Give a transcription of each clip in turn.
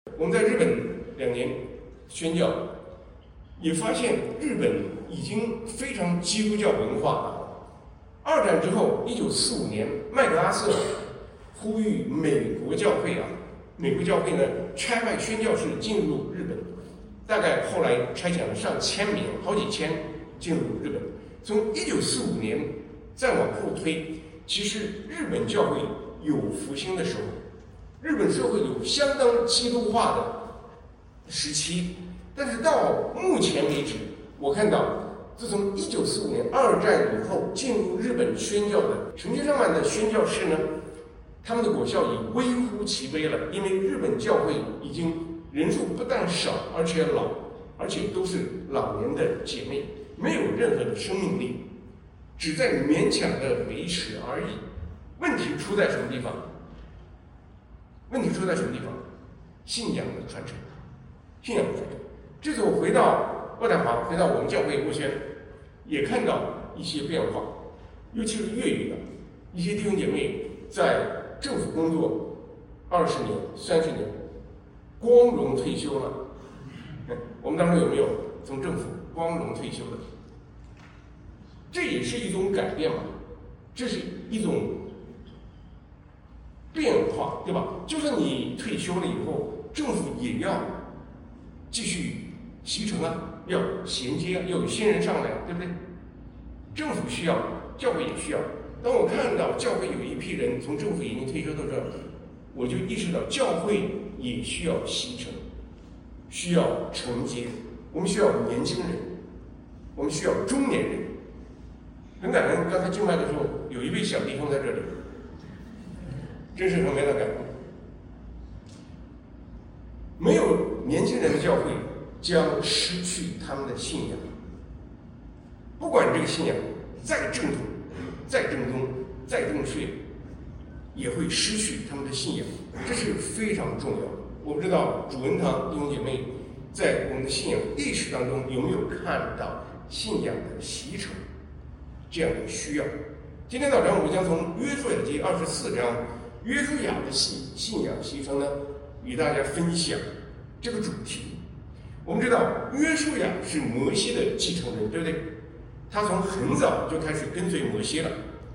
我们在日本2年宣教，也发现日本已经非常基督教文化了。2战之后，1945年，麦克阿瑟呼吁美国教会呢差派宣教士进入日本，大概后来差遣了上千名，好几千进入日本。从1945年再往后推，其实日本教会有复兴的时候，日本社会有相当基督化的时期，但是到目前为止，我看到自从1945年2战以后进入日本宣教的成千上万的宣教士呢，他们的果效已微乎其微了，因为日本教会已经人数不但少，而且老，而且都是老年的姐妹，没有任何的生命力，只在勉强的维持而已。问题出在什么地方？信仰的传承。这次我回到渥太华，回到我们教会斡旋，也看到一些变化，尤其是粤语的一些弟兄姐妹在政府工作20年、30年，光荣退休了。我们当中有没有从政府光荣退休的？这也是一种改变嘛，这是一种变化，对吧？就算你退休了以后，政府也要继续习成啊，要衔接，要有新人上来，对不对？政府需要，教会也需要。当我看到教会有一批人从政府已经退休的时候，我就意识到教会也需要习成，需要承接。我们需要年轻人，我们需要中年人。很感恩，刚才敬拜的时候，有一位小弟兄在这里，真是很为他感动。没有年轻人的教会将失去他们的信仰，不管这个信仰再正统、再正宗、再正确，也会失去他们的信仰，这是非常重要的。我不知道主恩堂弟兄姐妹在我们的信仰意识当中有没有看到信仰的习成这样的需要。今天早上我将从约书亚记24章约书亚的信仰习成呢，与大家分享这个主题。我们知道约书亚是摩西的继承人，对不对？他从很早就开始跟随摩西了，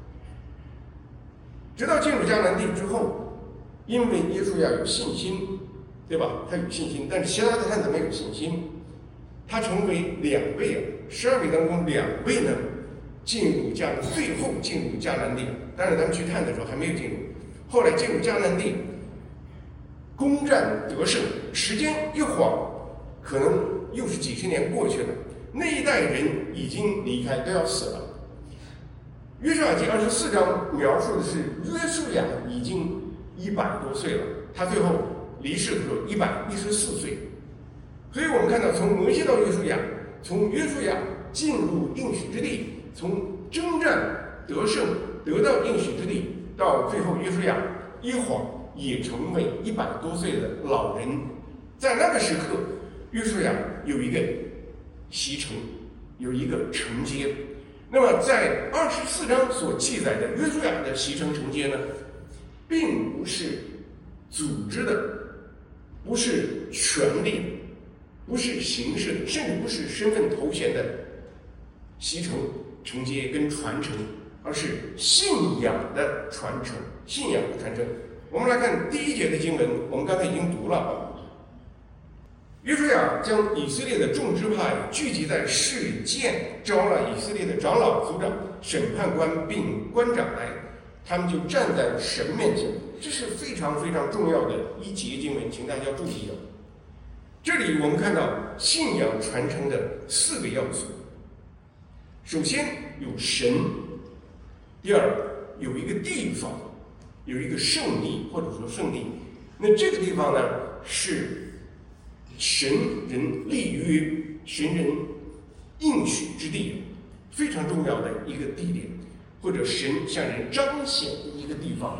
直到进入迦南地之后，因为约书亚有信心，对吧？他有信心，但是其他的探子没有信心，他成为2位，12位当中2位呢最后进入迦南地。当然他们去探的时候还没有进入，后来进入迦南地，攻占得胜，时间一晃，可能又是几十年过去了，那一代人已经离开，都要死了。约书亚记24章描述的是约书亚已经100多岁了，他最后离世的时候114岁。所以我们看到从摩西到约书亚，从约书亚进入应许之地，从征战得胜得到应许之地，到最后约书亚一晃也成为100多岁的老人。在那个时刻，约书亚有一个习成，有一个承接。那么在24章所记载的约书亚的习成承接呢，并不是组织的，不是权力的，不是形式的，甚至不是身份头衔的习成承接跟传承，而是信仰的传承。我们来看第1节的经文，我们刚才已经读了。约书亚将以色列的众支派聚集在示剑，招了以色列的长老、族长、审判官并官长来，他们就站在神面前。这是非常非常重要的一节经文，请大家注意。这里我们看到信仰传承的4个要素。首先有神，第二有一个地方，有一个圣地或者说圣地。那这个地方呢，是神人立约、神人应许之地，非常重要的一个地点，或者神向人彰显的一个地方。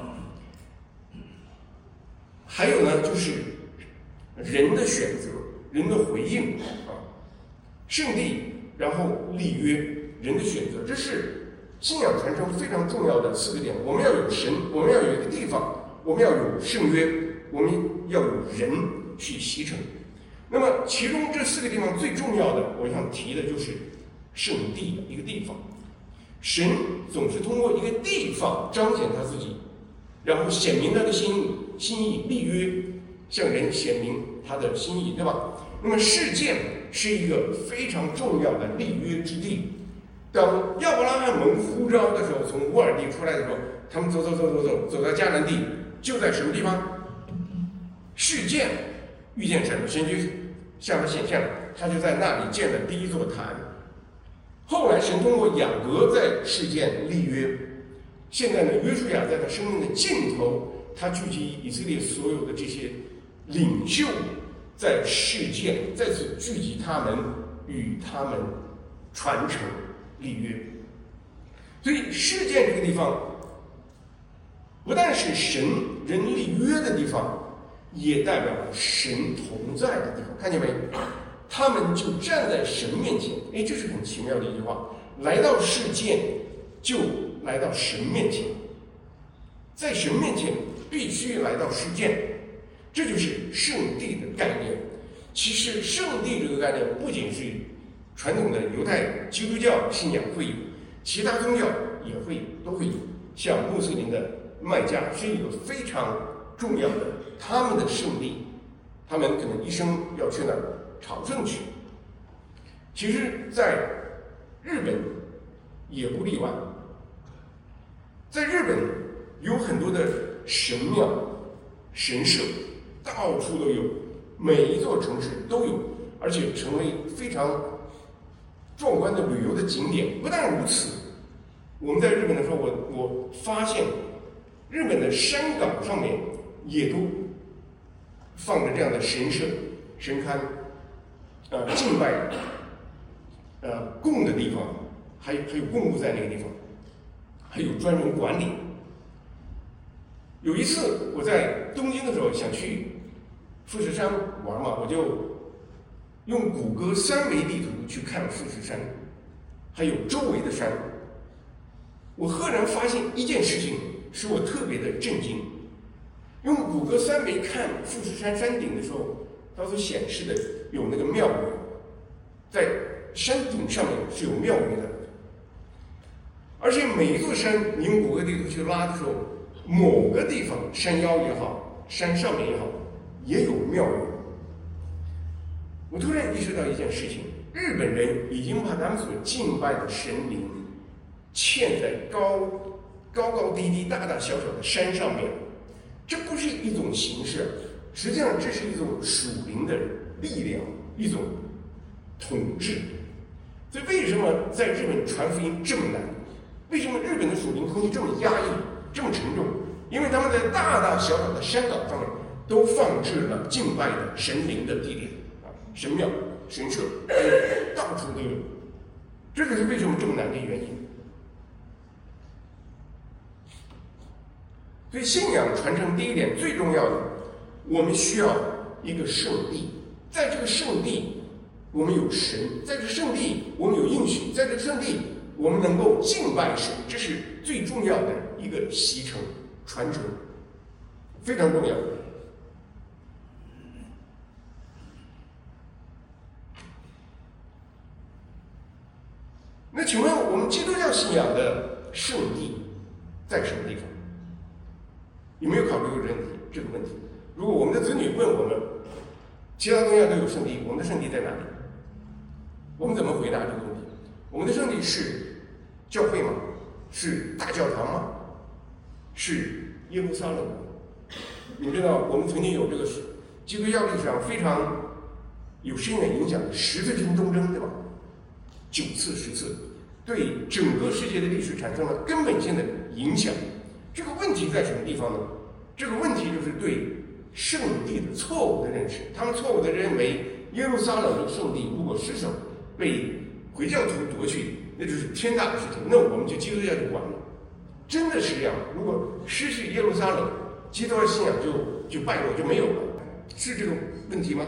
还有呢，就是人的选择、人的回应圣地，然后立约，人的选择，这是信仰传承非常重要的4个点。我们要有神，我们要有一个地方，我们要有圣约，我们要有人， 去袭城。那么其中这4个地方最重要的，我想提的就是圣地的一个地方。神总是通过一个地方彰显他自己，然后显明他的心意，立约，向人显明他的心意，对吧？那么事件是一个非常重要的立约之地。当亚伯拉罕蒙呼召的时候，从乌尔地出来的时候，他们走到迦南地，就在什么地方？事件遇见神，神就向他显现了，他就在那里建了第一座坛。后来神通过雅各在事件立约，现在呢，约书亚在他生命的尽头，他聚集以色列所有的这些领袖，在事件再次聚集他们，与他们传承立约。所以事件这个地方不但是神人立约的地方，也代表了神同在的地方。看见没？他们就站在神面前，这是很奇妙的一句话。来到事件，就来到神面前，在神面前必须来到事件，这就是圣地的概念。其实圣地这个概念不仅是传统的犹太基督教信仰会有，其他宗教也都会有。像穆斯林的麦加是一个非常重要的他们的圣地，他们可能一生要去那儿朝圣去。其实在日本也不例外，在日本有很多的神庙神社，到处都有，每一座城市都有，而且成为非常壮观的旅游的景点。不但如此，我们在日本的时候，我发现日本的山岗上面也都放着这样的神社神龛，敬拜供的地方，还有供物在那个地方，还有专人管理。有一次我在东京的时候想去富士山玩嘛，我就用谷歌3维地图去看富士山，还有周围的山。我赫然发现一件事情，使我特别的震惊。用谷歌3维看富士山山顶的时候，它所显示的有那个庙宇，在山顶上面是有庙宇的，而且每一座山你用谷歌地图去拉的时候，某个地方山腰也好，山上面也好，也有庙宇。我突然意识到一件事情，日本人已经把他们所敬拜的神灵嵌在高低低、大大小小的山上面。这不是一种形式，实际上这是一种属灵的力量，一种统治。所以为什么在日本传福音这么难？为什么日本的属灵空气这么压抑，这么沉重？因为他们在大大小小的山岗上面都放置了敬拜的神灵的地点神庙、神社，到处都有。这个是为什么这么难的原因。所以信仰传承第一点最重要的，我们需要一个圣地，在这个圣地我们有神，在这个圣地我们有应许，在这个圣地我们能够敬拜神，这是最重要的一个习承传承，非常重要。那请问我们基督教信仰的圣地在什么地方？有没有考虑过这个问题？如果我们的子女问我们，其他宗教都有圣地，我们的圣地在哪里？我们怎么回答这个问题？我们的圣地是教会吗？是大教堂吗？是耶路撒冷吗？你知道，我们曾经有这个基督教历史上非常有深远影响的十字军东征，对吧？9次、10次，对整个世界的历史产生了根本性的影响。这个问题在什么地方呢？这个问题就是对圣地的错误的认识。他们错误的认为耶路撒冷的圣地如果失守，被回教徒夺去，那就是天大的事情，那我们就基督教就完了。真的是这样，如果失去耶路撒冷，基督教信仰就败落，就没有了，是这个问题吗？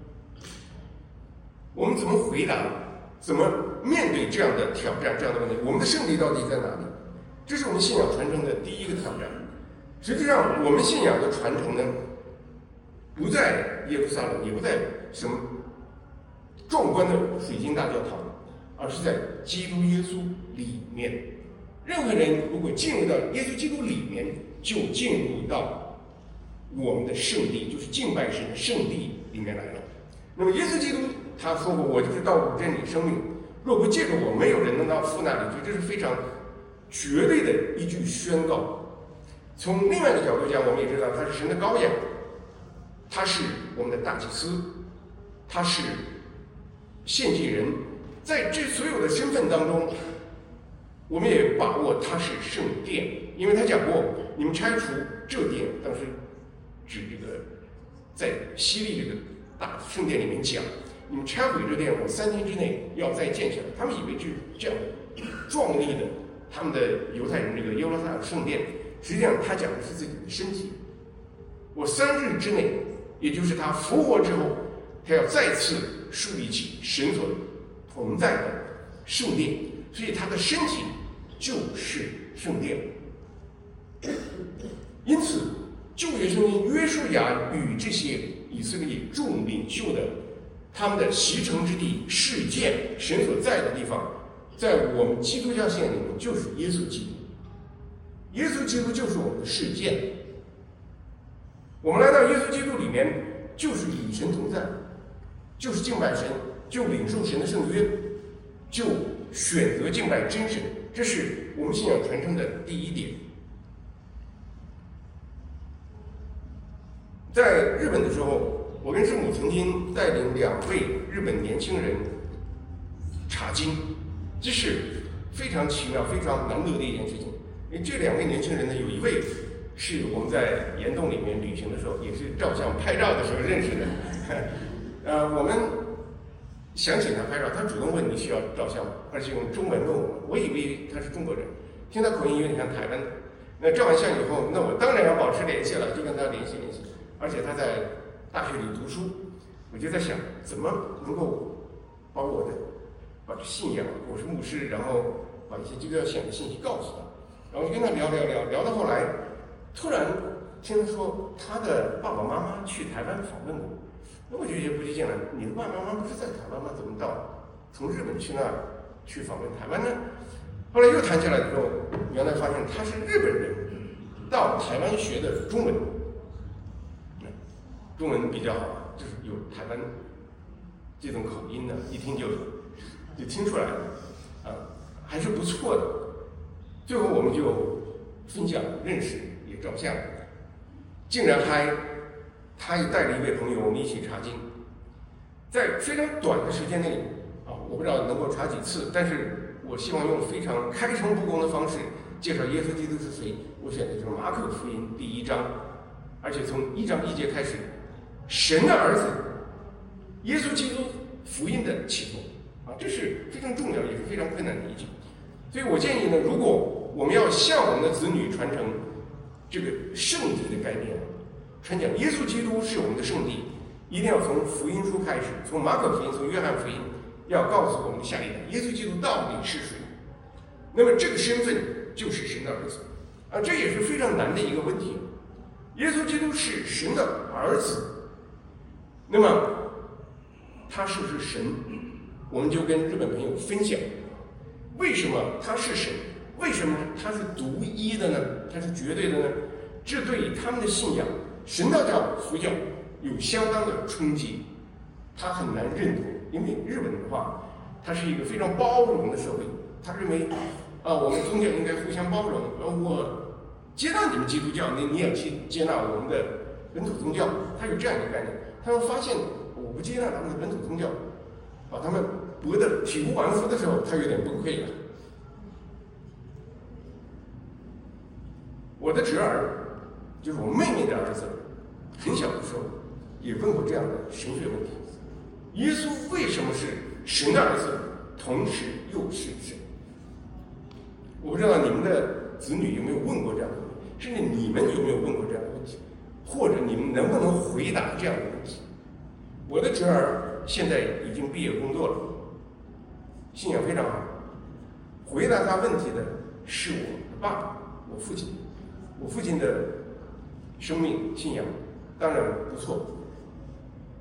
我们怎么回答？怎么面对这样的挑战、这样的问题？我们的圣地到底在哪里？这是我们信仰传承的第一个挑战。实际上，我们信仰的传承呢， 不在耶路撒冷，也不在什么壮观的水晶大教堂，而是在基督耶稣里面。任何人如果进入到耶稣基督里面，就进入到我们的圣地，就是敬拜神的圣地里面来了。那么耶稣基督他说过：“我就是道路、真理、生命，若不借着我，没有人能到父那里去。”这是非常绝对的一句宣告。从另外一个角度讲，我们也知道他是神的羔羊，他是我们的大祭司，他是献祭人。在这所有的身份当中，我们也把握他是圣殿，因为他讲过：“你们拆除这殿。”当时指这个在希利这个大圣殿里面讲，你们拆毁这殿，我3天之内要再建起来。他们以为这样壮丽的他们的犹太人这个耶路撒冷圣殿，实际上他讲的是自己的身体。我3日之内，也就是他复活之后，他要再次树立起神所同在的圣殿，所以他的身体就是圣殿。因此旧约圣经约书亚与这些以色列众领袖的他们的习成之地事件，神所在的地方，在我们基督教信仰里面就是耶稣基督。耶稣基督就是我们的事件。我们来到耶稣基督里面，就是与神同在，就是敬拜神，就领受神的圣约，就选择敬拜真神。这是我们信仰传承的第一点。在日本的时候，我跟师母曾经带领2位日本年轻人查经，这是非常奇妙、非常难得的一件事情。因为这2位年轻人呢，有一位是我们在岩洞里面旅行的时候，也是照相拍照的时候认识的。我们想请他拍照，他主动问你需要照相吗？而且用中文问我以为他是中国人，听他口音有点像台湾的。那照完相以后，那我当然要保持联系了，就跟他联系联系。而且他在大学里读书，我就在想怎么能够把把信仰，我是牧师，然后把一些基督教信仰的信息告诉他。然后就跟他聊到后来，突然听他说他的爸爸妈妈去台湾访问过。那我就不理解了，你的爸爸妈妈不是在台湾吗？怎么从日本去那儿去访问台湾呢？后来又谈起来之后，原来发现他是日本人，到台湾学的中文。中文比较好，就是有台湾这种口音呢，一听就听出来了，还是不错的。最后我们就分享认识，也照相，竟然他也带了一位朋友，我们一起查经，在非常短的时间内我不知道能够查几次，但是我希望用非常开诚布公的方式介绍耶稣基督是谁。我选的就是马可福音第1章，而且从1章1节开始。神的儿子，耶稣基督福音的起头这是非常重要，也是非常困难的一句。所以我建议呢，如果我们要向我们的子女传承这个圣地的概念，传讲耶稣基督是我们的圣地，一定要从福音书开始，从马可福音，从约翰福音，要告诉我们的下一代，耶稣基督到底是谁。那么这个身份就是神的儿子这也是非常难的一个问题。耶稣基督是神的儿子。那么他是不是神？我们就跟日本朋友分享，为什么他是神？为什么他是独一的呢？他是绝对的呢？这对他们的信仰，神道教、佛教有相当的冲击，他很难认同。因为日本的话，它是一个非常包容的社会，他认为我们宗教应该互相包容。我接纳你们基督教，你也去接纳我们的本土宗教，他有这样一个概念。他们发现我不接纳他们的本土宗教，把他们驳得体无完肤的时候，他有点崩溃了。我的侄儿，就是我妹妹的儿子，很小的时候也问过这样的神学问题：耶稣为什么是神的儿子，同时又是神？我不知道你们的子女有没有问过这样的问题，甚至你们有没有问过这样的问题？或者你们能不能回答这样的问题？我的侄儿现在已经毕业工作了，信仰非常好。回答他问题的是我的爸爸，我父亲。我父亲的生命信仰当然不错，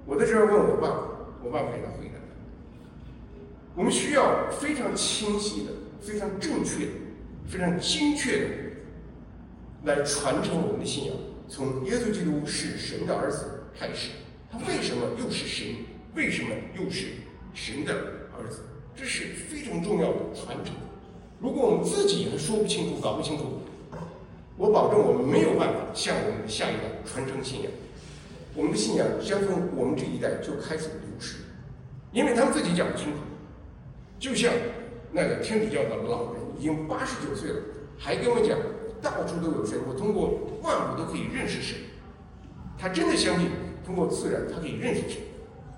我在这儿问我爸，我爸给他回答的。我们需要非常清晰的、非常正确的、非常精确的来传承我们的信仰。从耶稣基督是神的儿子开始，他为什么又是神？为什么又是神的儿子？这是非常重要的传承。如果我们自己还说不清楚、搞不清楚，我保证我们没有办法向我们的下一代传承信仰。我们的信仰将从我们这一代就开始流失，因为他们自己讲不清楚。就像那个天主教的老人，已经89岁了，还跟我讲到处都有神，我通过万物都可以认识神。他真的相信通过自然他可以认识神。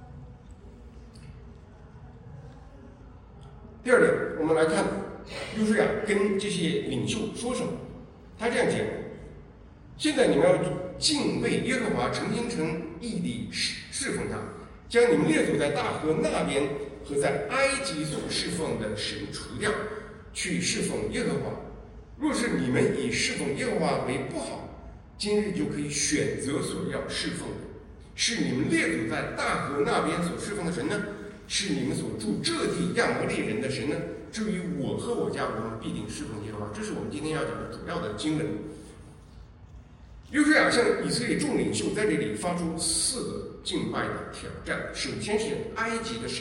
第二点，我们来看约书亚跟这些领袖说什么。他这样讲：现在你们要敬畏耶和华，诚心诚意地侍奉他，将你们列祖在大河那边和在埃及所侍奉的神除掉，去侍奉耶和华。若是你们以侍奉耶和华为不好，今日就可以选择所要侍奉的，是你们列祖在大河那边所侍奉的神呢，是你们所住这地亚摩利人的神呢？至于我和我家，我们必定侍奉耶和华。这是我们今天要讲的主要的经文。约书亚向以色列众领袖在这里发出4个敬拜的挑战。首先是埃及的神，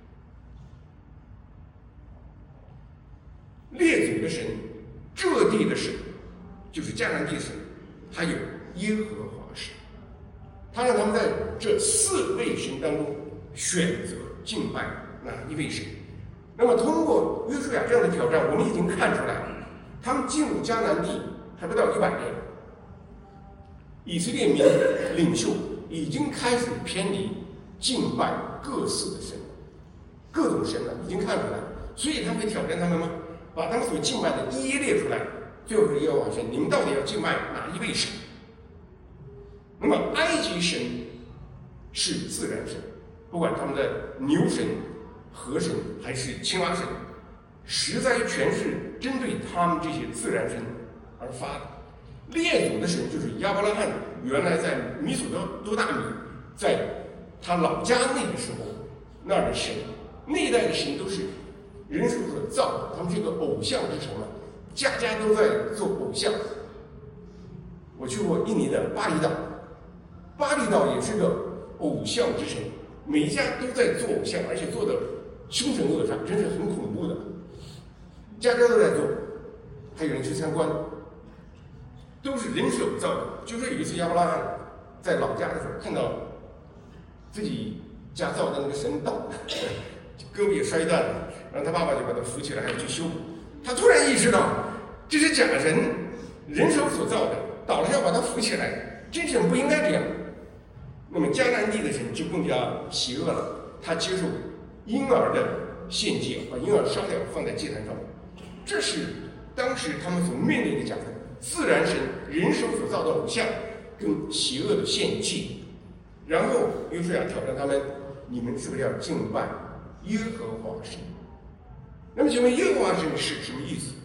列祖的神，这地的神，就是迦南地神，还有耶和华神。他让他们在这4位神当中选择敬拜哪一位神。那么通过约书亚这样的挑战，我们已经看出来了，他们进入迦南地还不到100年，以色列民领袖已经开始偏离敬拜各式的神，各种神了，已经看出来了。所以他会挑战他们吗？把他们所敬拜的一一列出来，最后是耶和华神，你们到底要敬拜哪一位神？那么埃及神是自然神，不管他们的牛神、河神还是青蛙神，实在全是针对他们这些自然神而发的。列祖的神就是亚伯拉罕原来在米索多大米，在他老家那个时候那儿的神，那一代的神都是人手所造的，他们是一个偶像之城嘛，家家都在做偶像。我去过印尼的巴厘岛，巴厘岛也是个偶像之城，每一家都在做偶像，而且做的凶神恶煞，真是很恐怖的，家家都在做，还有人去参观，都是人手造的。就说有一次亚伯拉罕在老家的时候，看到自己家造的那个神倒了，胳膊也摔断了，然后他爸爸就把他扶起来，还要去修补。他突然意识到这是假神，人手所造的，倒了要把他扶起来，真是不应该这样。那么迦南地的神就更加邪恶了，他接受婴儿的献祭，把婴儿杀掉放在祭坛上。这是当时他们所面对的假神，自然神人手所造的偶像跟邪恶的献祭。然后约书亚挑战他们，你们是不是要敬拜耶和华神？那么请问耶和华神是什么意思？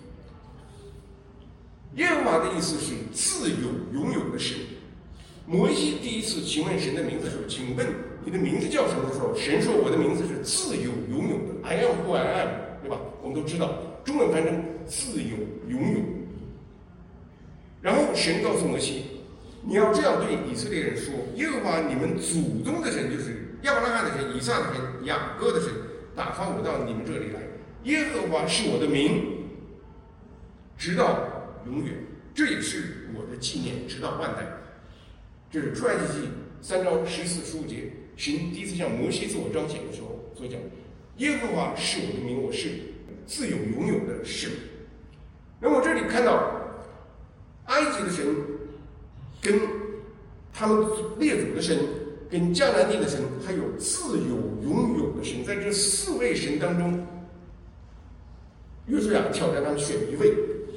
耶和华的意思是自有永有的神。摩西第一次询问神的名字的时候，请问你的名字叫什么的时候，神说我的名字是自有永有的 I am who I am， 对吧？我们都知道中文翻成自有永有。然后神告诉摩西，你要这样对以色列人说，耶和华你们祖宗的神，就是亚伯拉罕的神、以撒的神、雅各的神，打发我到你们这里来。耶和华是我的名，直到永远，这也是我的纪念，直到万代。这是出埃及记3章14、15节，神第一次向摩西自我彰显的时候所讲，耶和华是我的名，我是自有永有的神。那么这里看到埃及的神跟他们列祖的神跟迦南地的神，还有自有永有的神，在这4位神当中，约书亚挑战他们选一位。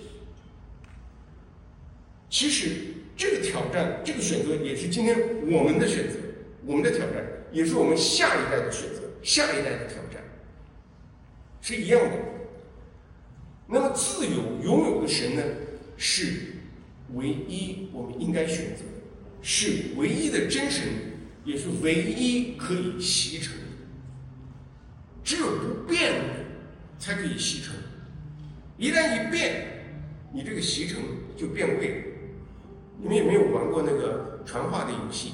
其实这个挑战，这个选择也是今天我们的选择，我们的挑战也是我们下一代的选择，下一代的挑战是一样的。那么自有永有的神呢，是唯一我们应该选择的，是唯一的真神， 也是唯一可以习成的。只有不变的才可以习成。一旦一变，你这个习成就变味了。你们有没有玩过那个传话的游戏？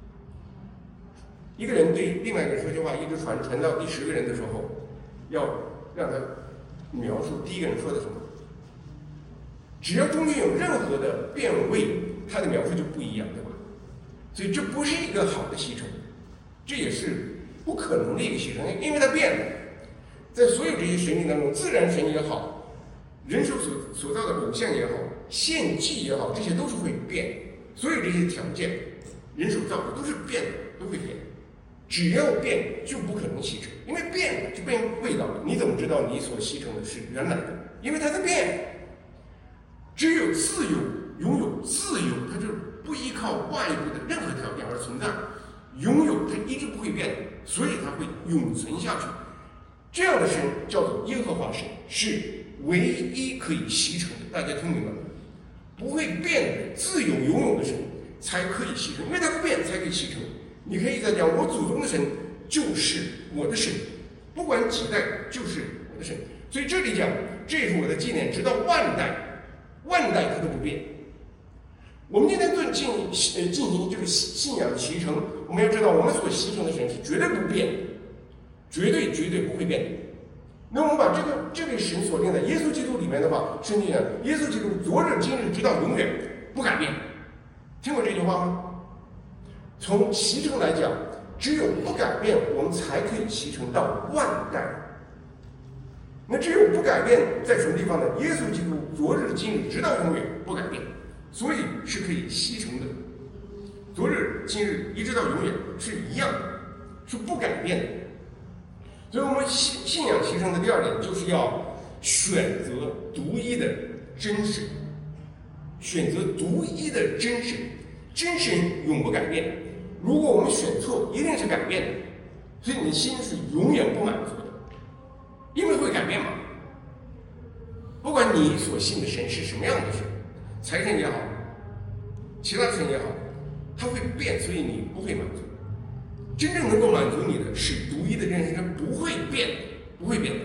一个人对另外一个人说句话，一直传到第10个人的时候，要让他描述第一个人说的什么。只要中间有任何的变位，他的描述就不一样，对吧？所以这不是一个好的习成，这也是不可能的一个习成，因为它变了。在所有这些神灵当中，自然神也好，人手所造的偶像也好，献祭也好，这些都是会变。所有这些条件，人手造的都是变的，都会变。只要变，就不可能习成，因为变了就变味道了。你怎么知道你所习成的是原来的？因为它在变。只有自由，拥有自由，它就不依靠外部的任何条件而存在。拥有它一直不会变，所以它会永存下去。这样的神叫做耶和华神，是唯一可以习成的。大家听明白吗？不会变的、自由拥有的神才可以习成，因为它不变才可以习成。你可以再讲，我祖宗的神就是我的神，不管几代就是我的神。所以这里讲，这是我的纪念，直到万代。万代它都不变。我们今天进行这个信仰习成，我们要知道，我们所习成的神是绝对不变，绝对不会变的。那我们把这位神锁定在耶稣基督里面的话，圣经讲，耶稣基督昨日今日直到永远不改变。听过这句话吗？从习成来讲，只有不改变，我们才可以习成到万代。那只有不改变在什么地方呢？耶稣基督昨日今日直到永远不改变，所以是可以习成的。昨日今日一直到永远是一样的，是不改变的。所以我们信仰习成的第二点，就是要选择独一的真神，选择独一的真神。真神永不改变，如果我们选错，一定是改变的。所以你的心是永远不满足的。因为会改变嘛，不管你所信的神是什么样的神，财神也好，其他神也好，它会变，所以你不会满足。真正能够满足你的是独一的真神，它不会变，不会变的。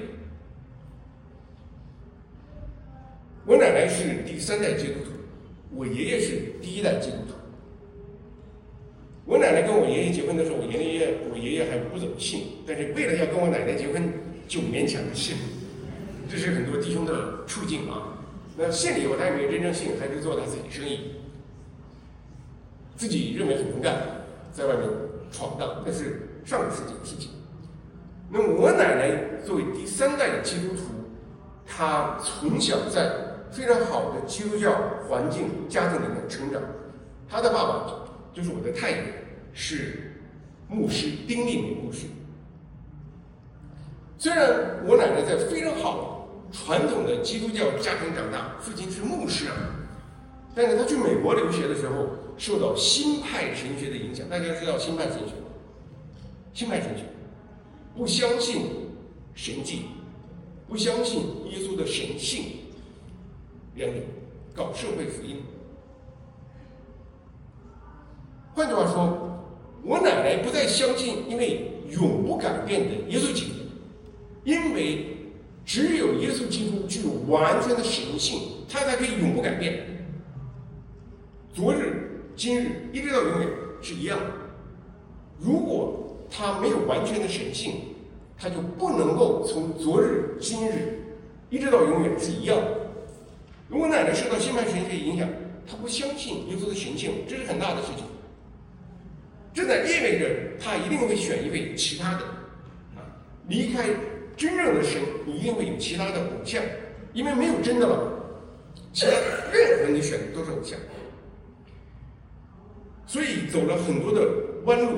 我奶奶是第3代基督徒，我爷爷是第1代基督徒。我奶奶跟我爷爷结婚的时候，我爷爷还不怎么信，但是为了要跟我奶奶结婚，就勉强的信。这是很多弟兄的处境啊。那信了以后，他也没有真正信，还是做他自己生意，自己认为很能干，在外面闯荡，那是上个世纪的事情。那我奶奶作为第3代的基督徒，她从小在非常好的基督教环境家庭里面成长。她的爸爸就是我的太爷，是牧师，丁立明牧师。虽然我奶奶在非常好传统的基督教家庭长大，父亲是牧师啊，但是她去美国留学的时候，受到新派神学的影响。大家知道新派神学吗？新派神学不相信神迹，不相信耶稣的神性，两种搞社会福音。换句话说，我奶奶不再相信因为永不改变的耶稣基督，因为只有耶稣基督具有完全的神性，他才可以永不改变。昨日、今日一直到永远是一样的。如果他没有完全的神性，他就不能够从昨日、今日一直到永远是一样的。如果奶奶受到新派神学影响，他不相信耶稣的神性，这是很大的事情。这在意味着他一定会选一位其他的离开真正的神，你一定会有其他的偶像，因为没有真的了，其他任何你选的都是偶像。所以走了很多的弯路。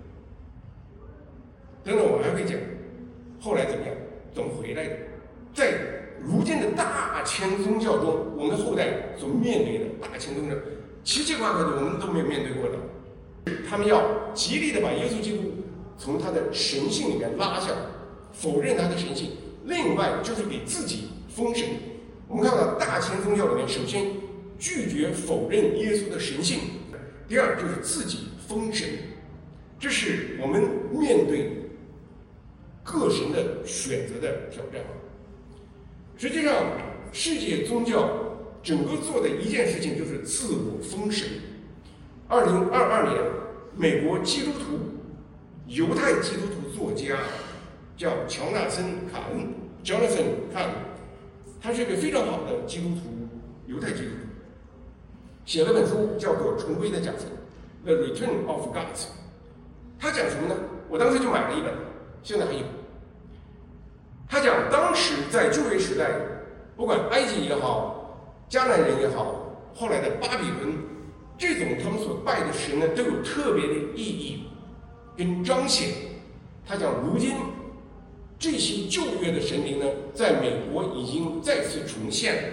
等等，我还会讲后来怎么样，怎么回来的。在如今的大千宗教中，我们后代所面对的大千宗教，奇奇怪怪的我们都没有面对过的。他们要极力的把耶稣基督从他的神性里面拉下来，否认他的神性。另外就是给自己封神。我们看到大千宗教里面，首先拒绝否认耶稣的神性，第二就是自己封神。 这是我们面对各神的选择的挑战。实际上，世界宗教整个做的一件事情就是自我封神。2022年，美国基督徒、犹太基督徒作家叫乔纳森·卡恩 （Jonathan Cahn），他是一个非常好的基督徒，犹太基督徒，写了本书叫做《重归的假神》（The Return of God）。他讲什么呢？我当时就买了一本，现在还有。他讲当时在旧约时代，不管埃及也好，迦南人也好，后来的巴比伦，这种他们所拜的神呢，都有特别的意义跟彰显。他讲如今这些旧约的神灵呢，在美国已经再次重现了。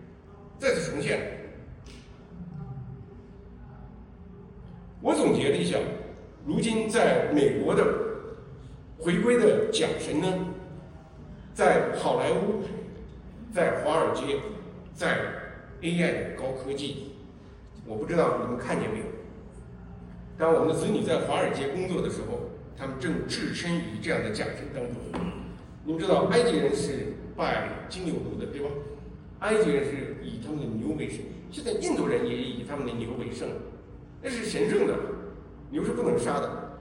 我总结了一下，如今在美国的回归的假神呢，在好莱坞，在华尔街，在 AI 的高科技，我不知道你们看见没有？当我们的子女在华尔街工作的时候，他们正置身于这样的假神当中。你们知道，埃及人是拜金牛犊的，对吧？埃及人是以他们的牛为神，现在印度人也以他们的牛为圣，那是神圣的，牛是不能杀的。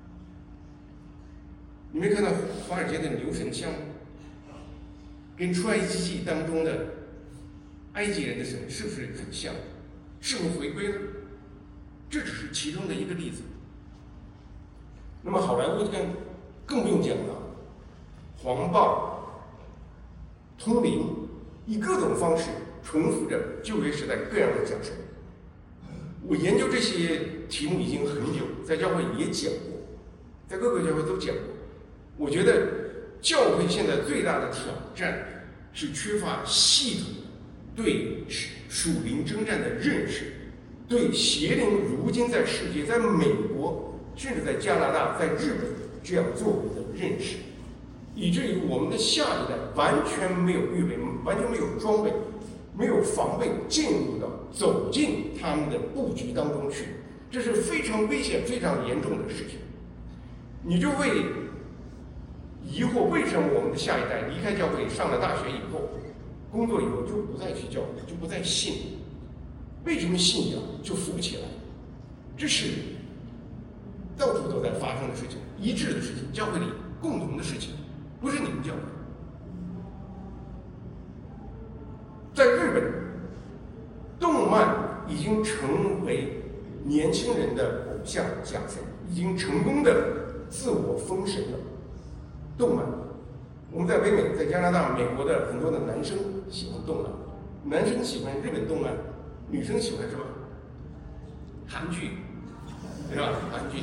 你没看到华尔街的牛神像，跟出埃及记当中的埃及人的神是不是很像？是不是回归呢？这只是其中的一个例子。那么好莱坞更不用讲了，黄暴、通灵，以各种方式重复着旧约时代各样的假神。我研究这些题目已经很久，在教会也讲过，在各个教会都讲过。我觉得教会现在最大的挑战是缺乏系统对属灵征战的认识，对邪灵如今在世界、在美国，甚至在加拿大、在日本这样作为的认识，以至于我们的下一代完全没有预备，完全没有装备，没有防备，走进他们的布局当中去，这是非常危险、非常严重的事情。你就会疑惑，为什么我们的下一代离开教会，上了大学以后，工作以后就不再去教会，就不再信？为什么信仰就扶不起来？这是到处都在发生的事情，一致的事情，教会里共同的事情，不是你们教会。在日本，动漫已经成为年轻人的偶像假神，已经成功的自我封神了。动漫，我们在北美、在加拿大、美国的很多的男生喜欢动漫，男生喜欢日本动漫，女生喜欢什么？韩剧，对吧？韩剧，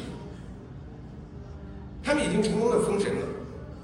他们已经成功的封神了。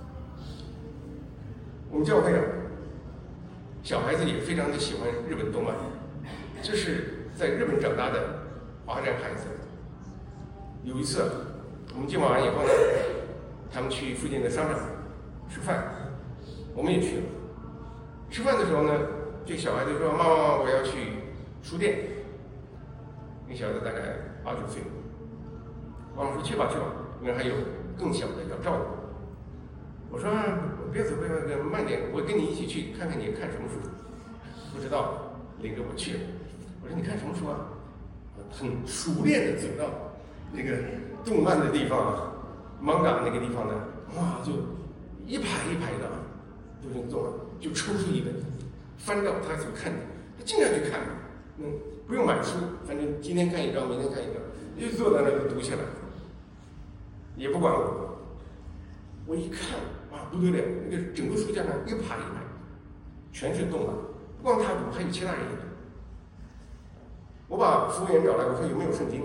我们教会啊，小孩子也非常的喜欢日本动漫，这是在日本长大的华人孩子。有一次，我们今晚完以后呢，他们去附近的商场吃饭，我们也去了。吃饭的时候呢，这小孩子说：“妈妈，我要去书店。”那小孩子大概8、9岁。妈妈说：“去吧，去吧，因为还有更小的要照顾。”我说：“别走，别走，慢点，我跟你一起去看看你看什么书。”不知道，领着我去了。我说：“你看什么书啊？”很熟练的走到那个动漫的地方，manga 那个地方呢，哇，就一排一排的，就那个动漫，就抽出一本，翻到他所看的，他尽量去看，不用买书，反正今天看一章，明天看一章，就坐在那里读起来，也不管我。我一看，哇，不得了，那个整个书架上一排一排，全是动漫，不光他读，还有其他人也读。我把服务员找来，我说有没有圣经？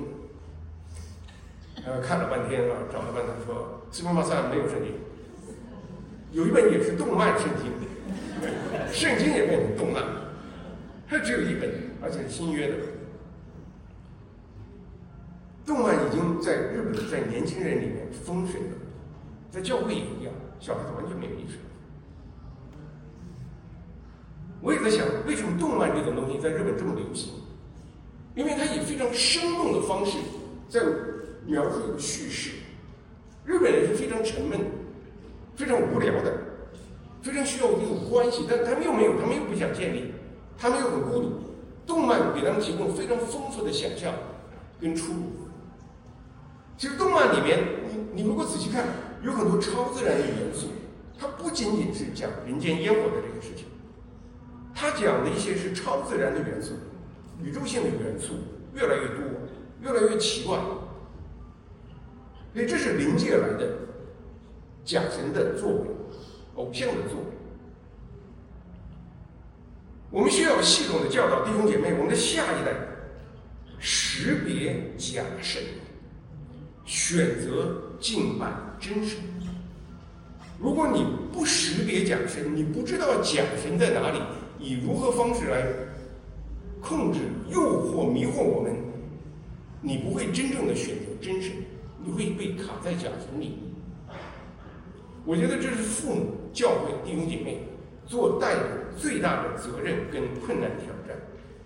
看了半天啊，找了半天说斯波马萨没有圣经，有一本也是动漫圣经，圣经也变成动漫，它只有一本，而且是新约的。动漫已经在日本在年轻人里面封神了，在教会也一样，小孩子完全没有意识。我也在想，为什么动漫这种东西在日本这么流行？因为它以非常生动的方式，在描述一个叙事。日本人是非常沉闷、非常无聊的，非常需要这种关系，但他们又不想建立，他们又很孤独。动漫给他们提供非常丰富的想象跟出路。其实动漫里面，你如果仔细看，有很多超自然的元素，它不仅仅是讲人间烟火的这个事情，它讲的一些是超自然的元素，宇宙性的元素越来越多，越来越奇怪。所以这是灵界来的假神的作为，偶像的作为。我们需要系统的教导弟兄姐妹，我们的下一代识别假神，选择敬拜真神。如果你不识别假神，你不知道假神在哪里，以如何方式来控制、诱惑、迷惑我们，你不会真正的选择真神，你会被卡在假神里。我觉得这是父母、教会、弟兄姐妹做代表最大的责任跟困难挑战。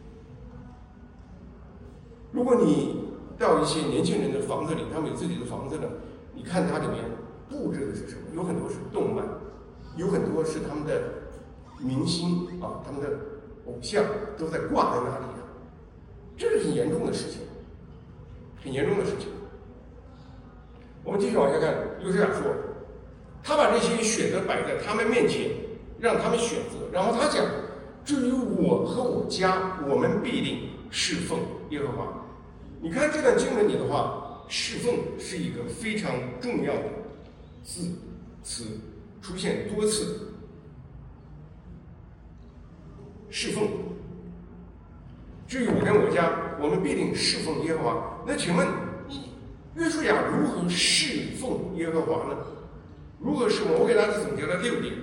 如果你到一些年轻人的房子里，他们有自己的房子呢，你看它里面布置的是什么？有很多是动漫，有很多是他们的明星啊，他们的偶像都在挂在那里啊，这是很严重的事情，很严重的事情。我们继续往下看，约书亚说，他把这些选择摆在他们面前，让他们选择。然后他讲，至于我和我家，我们必定侍奉耶和华。你看这段经文里的话，侍奉是一个非常重要的词，出现多次。侍奉，至于我跟我家，我们必定侍奉耶和华。那请问，约书亚如何侍奉耶和华呢？如何侍奉？我给大家总结了6点。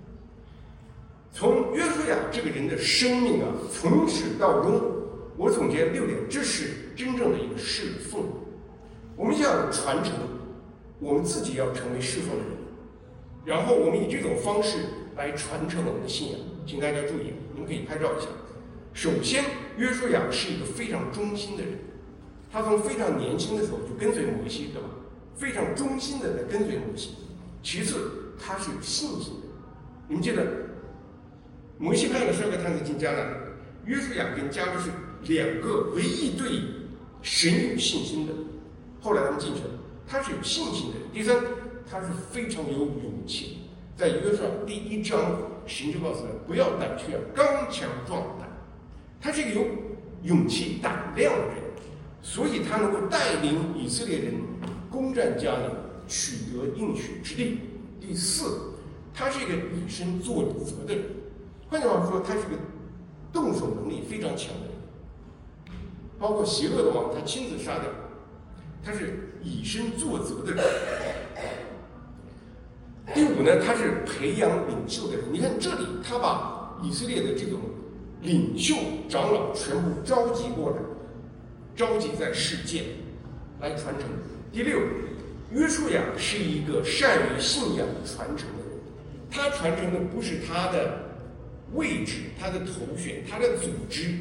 从约书亚这个人的生命啊，从始到终，我总结6点，这是真正的一个侍奉。我们想传承，我们自己要成为侍奉的人，然后我们以这种方式来传承我们的信仰。请大家注意，你们可以拍照一下。首先，约书亚是一个非常忠心的人，他从非常年轻的时候就跟随摩西，对吧？非常忠心的在跟随摩西。其次，他是有信心的。你们记得，摩西派了12个探子进迦南，约书亚跟迦勒是2个唯一对神有信心的。后来他们进去了，他是有信心的人。第三，他是非常有勇气。在约书亚第1章，神就告诉他不要胆怯，刚强壮胆。他是一个有勇气、胆量的人，所以他能够带领以色列人攻占迦南，取得应许之地。第四，他是一个以身作则的人。换句话说，他是一个动手能力非常强的人，包括邪恶的王，他亲自杀掉。他是以身作则的人。第5呢，他是培养领袖的人。你看这里，他把以色列的这种领袖、长老全部召集过来，召集在世界来传承。第6，约书亚是一个善于信仰传承的人。他传承的不是他的位置、他的头衔、他的组织，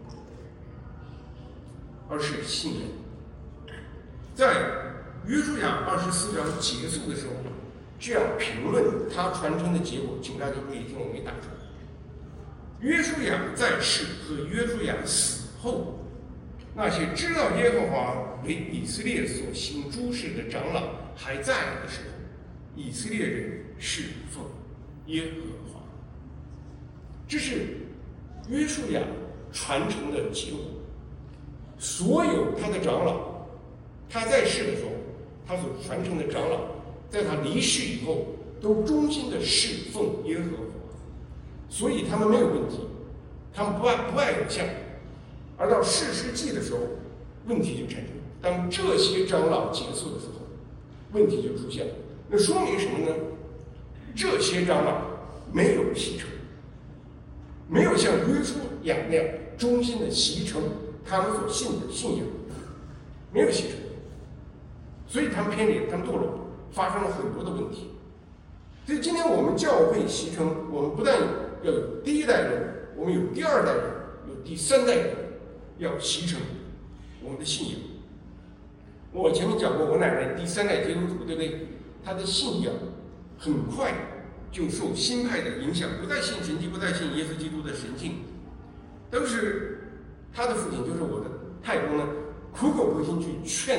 而是信仰。在约书亚24章结束的时候，这样评论他传承的结果，请大家注意听，我没打出来。约书亚在世和约书亚死后，那些知道耶和华为以色列所行诸事的长老还在的时候，以色列人侍奉耶和华。这是约书亚传承的结果。所有他的长老，他在世的时候，他所传承的长老，在他离世以后，都忠心的侍奉耶和华，所以他们没有问题，他们不爱偶像。而到士师记的时候，问题就产生了。当这些长老结束的时候，问题就出现了。那说明什么呢？这些长老没有继承，没有像约书亚那样忠心的继承他们所信的信仰，没有继承，所以他们偏离，他们堕落，发生了很多的问题。所以今天我们教会习成，我们不但要有第1代人，我们有第2代人，有第3代人，要习成我们的信仰。 我前面讲过，我奶奶第3代基督徒，对不对？她的信仰很快就受新派的影响，不再信神迹，不再信耶稣基督的神性。当时她的父亲就是我的太公呢，苦口婆心去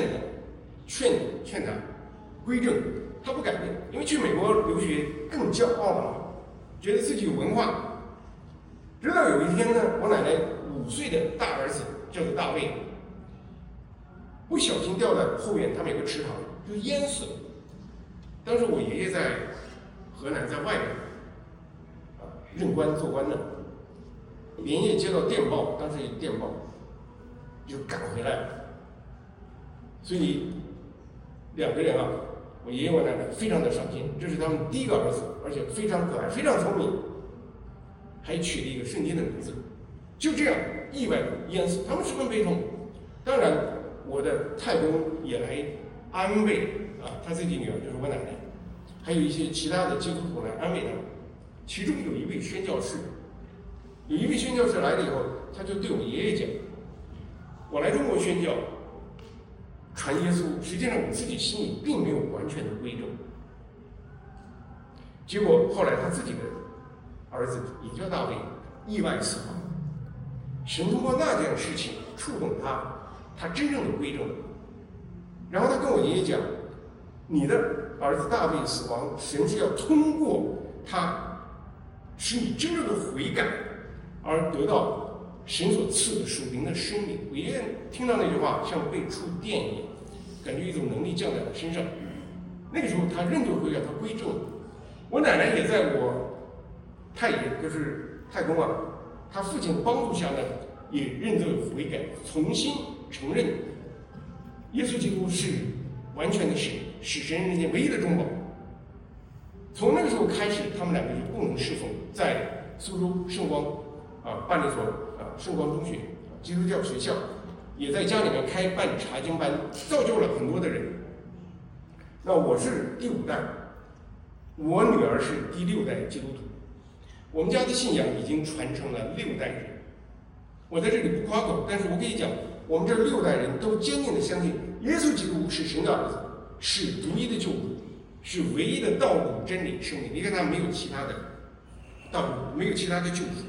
劝他归正，他不改变，因为去美国留学更骄傲了，觉得自己有文化。直到有一天呢，我奶奶5岁的大儿子叫做大卫，不小心掉在后院，他们有个池塘，就淹死了。当时我爷爷在河南，在外面任官做官呢，连夜接到电报，当时有电报，就赶回来了。所以2个人啊，我爷爷我奶奶非常的伤心，这是他们第1个儿子，而且非常可爱，非常聪明，还取了一个圣经的名字。就这样意外淹死，他们十分悲痛。当然，我的太公也来安慰他自己女儿，就是我奶奶，还有一些其他的基督徒来安慰他们。其中有一位宣教士来了以后，他就对我爷爷讲：“我来中国宣教。”传耶稣，实际上我自己心里并没有完全的归正。结果后来他自己的儿子也叫大卫，意外死亡。神通过那件事情触动他真正的归正了。然后他跟我爷爷讲：“你的儿子大卫死亡，神是要通过他，使你真正的悔改，而得到神所赐的属灵的生命。”我爷爷听到那句话，像被触电一样，感觉一种能力降在他身上。那个时候他认罪悔改，他归正了。我奶奶也在我太爷，就是太公他父亲帮助下呢，也认罪悔改，重新承认耶稣基督是完全的神，是神人间唯一的中保。从那个时候开始，他们2个就共同侍奉，在苏州圣光办了一所圣光中学基督教学校，也在家里面办查经班，造就了很多的人。那我是第5代，我女儿是第6代基督徒，我们家的信仰已经传承了6代人。我在这里不夸口，但是我可以讲，我们这6代人都坚定的相信耶稣基督是神的儿子，是独一的救主，是唯一的道路、真理、生命，离开他没有其他的道路，没有其他的救主。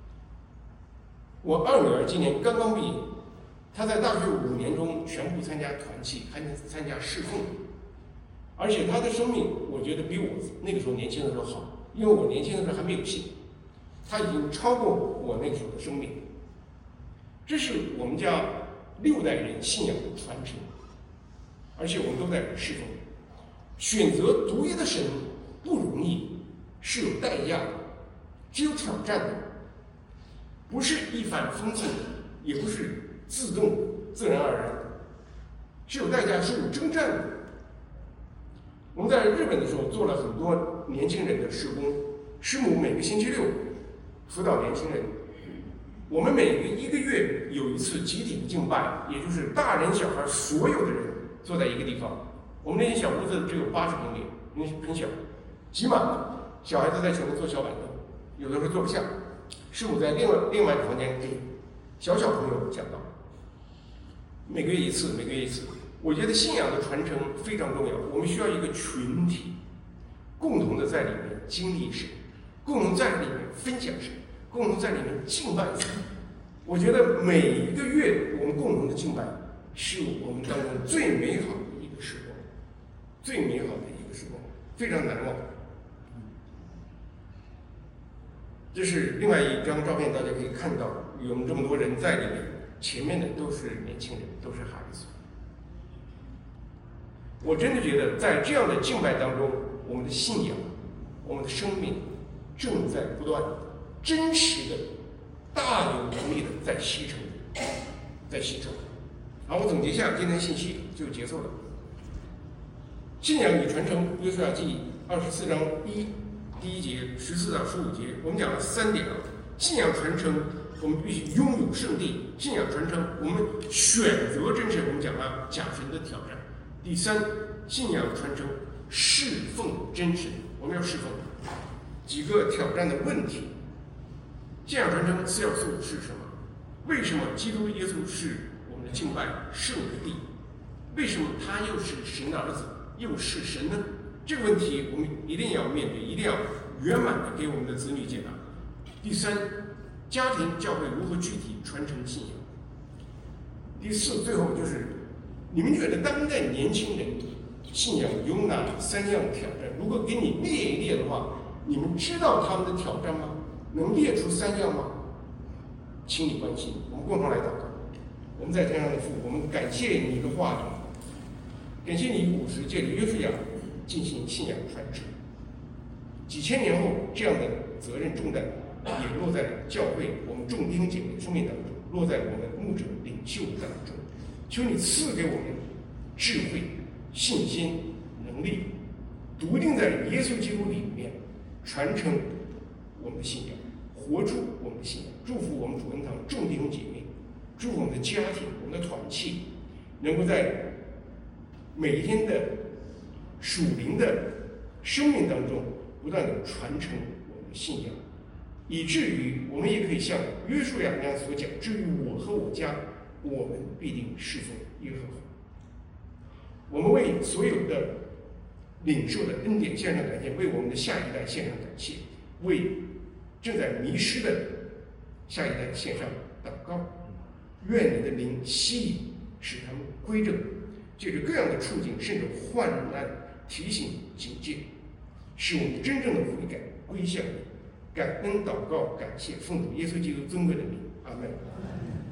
我2女儿今年刚刚毕业，她在大学5年中全部参加团契，还能参加侍奉，而且她的生命我觉得比我那个时候年轻的时候好，因为我年轻的时候还没有信，她已经超过我那个时候的生命。这是我们家6代人信仰的传承，而且我们都在侍奉。选择独一的神不容易，是有代价的，是有挑战的，不是一帆风顺，也不是自然而然的，是有代价，是有征战的。我们在日本的时候做了很多年轻人的事工，师母每个星期6辅导年轻人。我们每1个月有一次集体的敬拜，也就是大人小孩所有的人坐在一个地方。我们那间小屋子只有80平米，因为很小，挤满了，小孩子在前面坐小板凳，有的时候坐不下。师母在另外一个房间给小朋友讲道，每个月一次。我觉得信仰的传承非常重要，我们需要一个群体，共同的在里面经历神，共同在里面分享神，共同在里面敬拜神。我觉得每一个月我们共同的敬拜是我们当中最美好的一个时光，非常难忘。这是另外一张照片，大家可以看到，我们这么多人在里面，前面的都是年轻人，都是孩子。我真的觉得在这样的敬拜当中，我们的信仰，我们的生命正在不断真实的大有能力的在牺牲。好，我总结一下今天信息就结束了。信仰与传承，约书亚记24章第1节14到15节，我们讲了3点。信仰传承，我们必须拥有圣地；信仰传承，我们选择真神，我们讲了假神的挑战。第3，信仰传承，侍奉真神，我们要侍奉。几个挑战的问题。信仰传承4要素是什么？为什么基督耶稣是我们的敬拜圣的地？ 为什么他又是神的儿子，又是神呢？这个问题我们一定要面对，一定要圆满的给我们的子女解答。第三，家庭教会如何具体传承信仰？第四，最后就是你们觉得当代年轻人信仰有哪3样挑战？如果给你列一列的话，你们知道他们的挑战吗？能列出3样吗？请你关心，我们共同来祷告。我们在天上的父，我们感谢你的话语，感谢你50届的约书亚进行信仰传承。几千年后，这样的责任重担也落在了教会我们众弟兄姐妹的生命当中，落在我们牧者领袖当中。求你赐给我们智慧、信心、能力，笃定在耶稣基督里面，传承我们的信仰，活出我们的信仰。祝福我们主恩堂众弟兄姐妹，祝福我们的家庭、我们的团契，能够在每一天的属灵的生命当中，不断的传承我们的信仰，以至于我们也可以像约书亚那样所讲：至于我和我家，我们必定侍奉耶和华。我们为所有的领受的恩典献上感谢，为我们的下一代献上感谢，为正在迷失的下一代献上祷告。愿你的灵吸引，使他们归正，借着各样的处境，甚至患难提醒警戒，使我们真正的悔改归向你。感恩祷告，感谢奉主耶稣基督尊贵的名，阿门。